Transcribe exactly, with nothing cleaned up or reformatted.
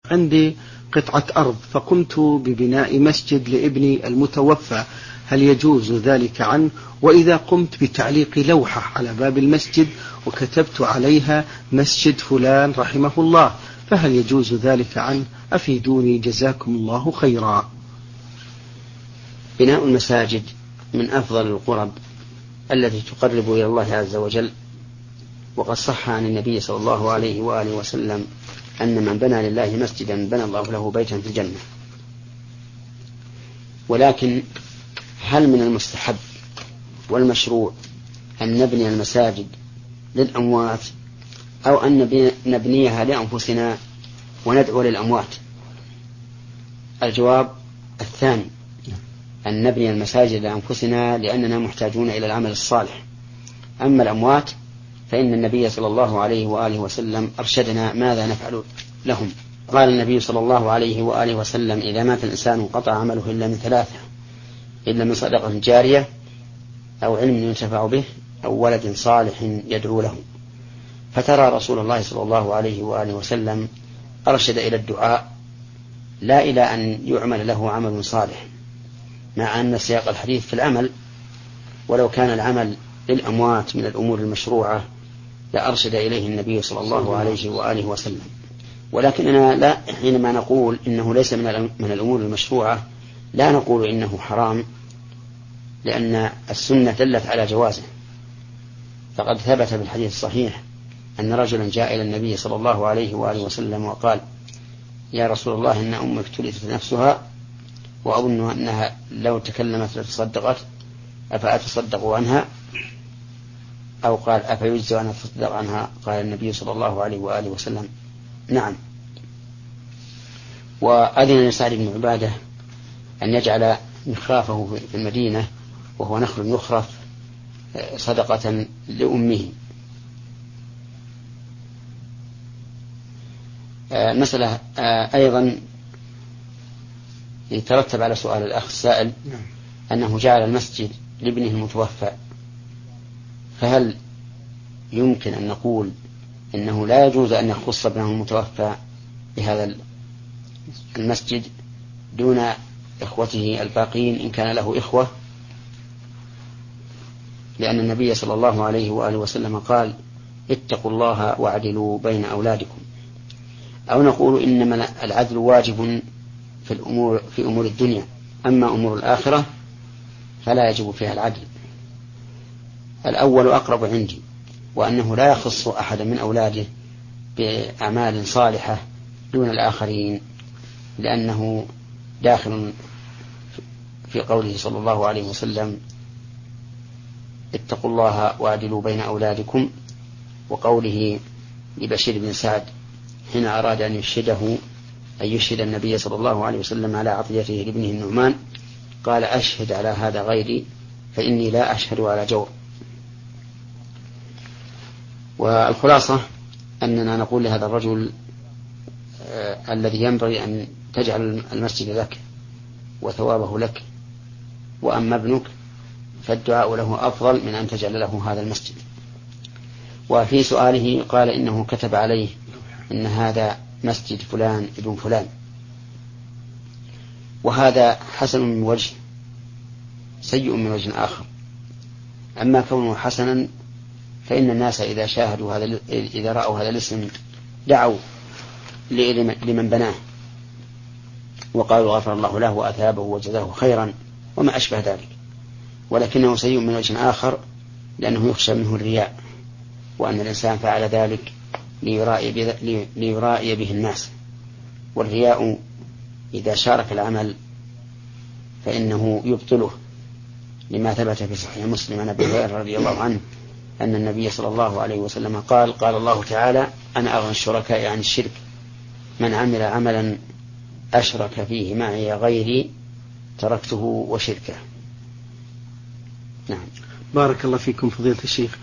عندي قطعة أرض فقمت ببناء مسجد لابني المتوفى، هل يجوز ذلك عنه؟ وإذا قمت بتعليق لوحة على باب المسجد وكتبت عليها مسجد فلان رحمه الله، فهل يجوز ذلك عنه؟ أفيدوني جزاكم الله خيرا. بناء المساجد من أفضل القرب التي تقرب إلى الله عز وجل، وقد صح عن النبي صلى الله عليه وآله وسلم أن من بنى لله مسجدا بنى الله له بيتا في الجنة. ولكن هل من المستحب والمشروع أن نبني المساجد للأموات أو أن نبنيها لأنفسنا وندعو للأموات؟ الجواب الثاني، أن نبني المساجد لأنفسنا لأننا محتاجون إلى العمل الصالح. أما الأموات فإن النبي صلى الله عليه وآله وسلم أرشدنا ماذا نفعل لهم. قال النبي صلى الله عليه وآله وسلم: إذا مات الإنسان انقطع عمله إلا من ثلاثة، إلا من صدقة جارية أو علم ينتفع به أو ولد صالح يدعو له. فترى رسول الله صلى الله عليه وآله وسلم أرشد إلى الدعاء لا إلى أن يعمل له عمل صالح، مع أن سياق الحديث في العمل، ولو كان العمل للأموات من الأمور المشروعة لأرشد إليه النبي صلى الله عليه وآله وسلم. ولكننا لا، حينما نقول إنه ليس من الأمور المشروعة لا نقول إنه حرام، لأن السنة دلت على جوازه. فقد ثبت في الحديث الصحيح أن رجلا جاء إلى النبي صلى الله عليه وآله وسلم وقال: يا رسول الله، إن أمك تلفت نفسها وأظن أنها لو تكلمت لتصدقت، أفأتصدق عنها؟ أو قال: أفيجزي أن أتصدق عنها؟ قال النبي صلى الله عليه وآله وسلم: نعم. وأذن لسعد بن عبادة أن يجعل مخافه في المدينة وهو نخل يخرف صدقة لأمه. المسألة أيضا يترتب على سؤال الأخ السائل أنه جعل المسجد لابنه المتوفى، فهل يمكن أن نقول إنه لا يجوز أن يخص ابنه المتوفى بهذا المسجد دون إخوته الباقين إن كان له إخوة؟ لأن النبي صلى الله عليه وآله وسلم قال: اتقوا الله واعدلوا بين أولادكم. أو نقول إنما العدل واجب في الأمور في أمور الدنيا، أما أمور الآخرة فلا يجب فيها العدل. الأول أقرب عندي، وأنه لا يخص أحد من أولاده بأعمال صالحة دون الآخرين، لأنه داخل في قوله صلى الله عليه وسلم: اتقوا الله واعدلوا بين أولادكم، وقوله لبشير بن سعد حين أراد أن يشهده أن يشهد النبي صلى الله عليه وسلم على عطيته لابنه النعمان، قال: أشهد على هذا غيري فإني لا أشهد على جور. والخلاصة أننا نقول لهذا الرجل آه الذي ينبغي أن تجعل المسجد لك وثوابه لك، وأما ابنك فالدعاء له أفضل من أن تجعل له هذا المسجد. وفي سؤاله قال إنه كتب عليه إن هذا مسجد فلان ابن فلان، وهذا حسن من وجه سيء من وجه آخر. أما كونه حسنا فإن الناس إذا شاهدوا هذا إذا رأوا هذا الاسم دعوا لمن بناه وقالوا غفر الله له وأثابه وجزاه خيرا وما أشبه ذلك. ولكنه سيء من وجه آخر لأنه يخشى منه الرياء، وأن الإنسان فعل ذلك ليرائي به الناس، والرياء إذا شارك العمل فإنه يبطله، لما ثبت في صحيح مسلم عن أبي هريرة رضي الله عنه أن النبي صلى الله عليه وسلم قال: قال الله تعالى: أنا أغنى الشركاء عن الشرك، من عمل عملا أشرك فيه معي غيري تركته وشركه. نعم. بارك الله فيكم فضيلة الشيخ.